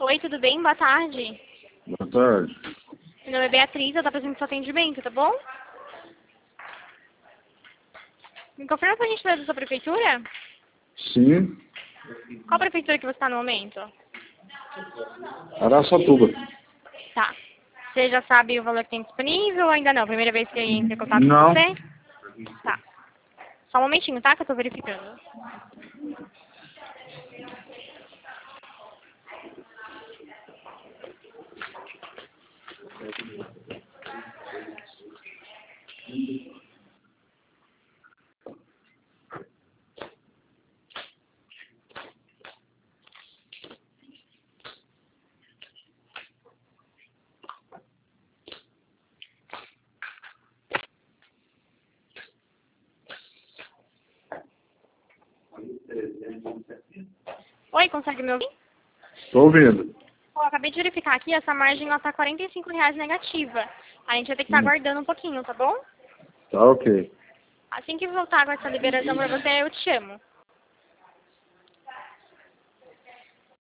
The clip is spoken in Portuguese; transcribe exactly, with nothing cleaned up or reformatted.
Oi, tudo bem? Boa tarde. Boa tarde. Meu nome é Beatriz, eu tô fazendo seu atendimento, tá bom? Me confirma pra gente da sua prefeitura? Sim, Qual prefeitura que você está no momento? Araçatuba. Tá. Você já sabe o valor que tem disponível ou ainda não? Primeira vez que entra em contato Não. com você? Tá. Só um momentinho, tá? Que eu tô verificando. Oi, consegue me ouvir? Estou ouvindo. Ó, acabei de verificar aqui, essa margem ela tá quarenta e cinco reais negativa. A gente vai ter que estar Hum. aguardando um pouquinho, tá bom? Tá ok. Assim que voltar com essa liberação pra você, eu te chamo.